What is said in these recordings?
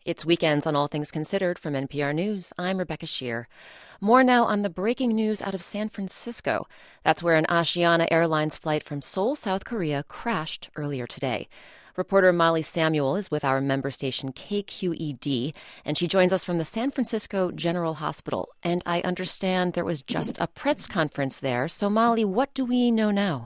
It's Weekends on All Things Considered from NPR News. I'm Rebecca Shear. More now on the breaking news out of San Francisco. That's where an Asiana Airlines flight from Seoul, South Korea crashed earlier today. Reporter Molly Samuel is with our member station KQED, and she joins us from the San Francisco General Hospital. And I understand there was just a press conference there. So, Molly, what do we know now?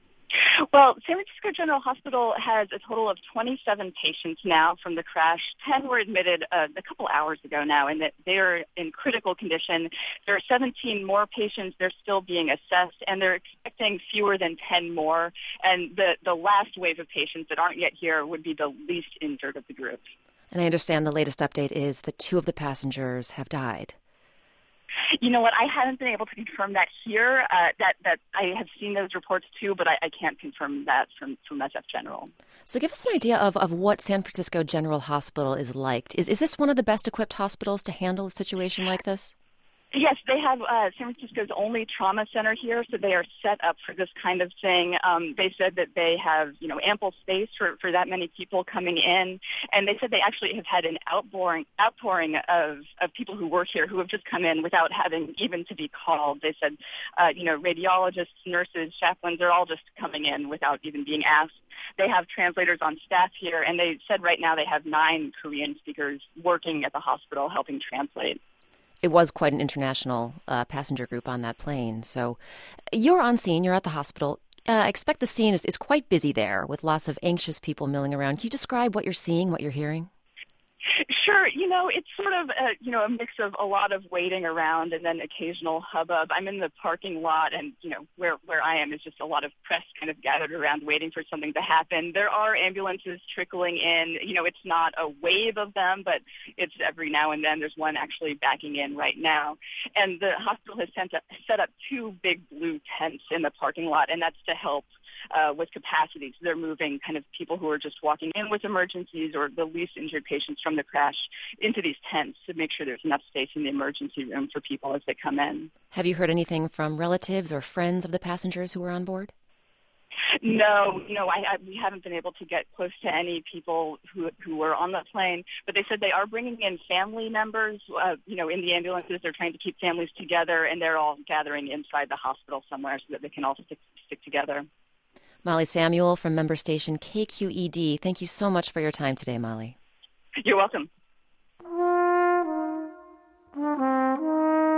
Well, San Francisco General Hospital has a total of 27 patients now from the crash. 10 were admitted a couple hours ago now, and that they are in critical condition. There are 17 more patients. They're still being assessed, and they're expecting fewer than 10 more. And the last wave of patients that aren't yet here would be the least injured of the group. And I understand the latest update is that 2 of the passengers have died. You know what? I haven't been able to confirm that here. That I have seen those reports too, but I can't confirm that from SF General. So give us an idea of what San Francisco General Hospital is like. Is this one of the best equipped hospitals to handle a situation like this? Yes, they have San Francisco's only trauma center here, so they are set up for this kind of thing. They said that they have, ample space for that many people coming in, and they said they actually have had an outpouring of people who work here who have just come in without having even to be called. They said, radiologists, nurses, chaplains, they're all just coming in without even being asked. They have translators on staff here, and they said right now they have 9 Korean speakers working at the hospital helping translate. It was quite an international passenger group on that plane. So you're on scene, you're at the hospital. I expect the scene is quite busy there with lots of anxious people milling around. Can you describe what you're seeing, what you're hearing? Sure. It's sort of, a mix of a lot of waiting around and then occasional hubbub. I'm in the parking lot and, where I am is just a lot of press kind of gathered around waiting for something to happen. There are ambulances trickling in. It's not a wave of them, but it's every now and then. There's one actually backing in right now. And the hospital has set up 2 big blue tents in the parking lot, and that's to help with capacity. So they're moving kind of people who are just walking in with emergencies or the least injured patients from the crash into these tents to make sure there's enough space in the emergency room for people as they come in. Have you heard anything from relatives or friends of the passengers who were on board? No, we haven't been able to get close to any people who were on the plane, but they said they are bringing in family members, in the ambulances. They're trying to keep families together, and they're all gathering inside the hospital somewhere so that they can all stick together. Molly Samuel from member station KQED. Thank you so much for your time today, Molly. You're welcome.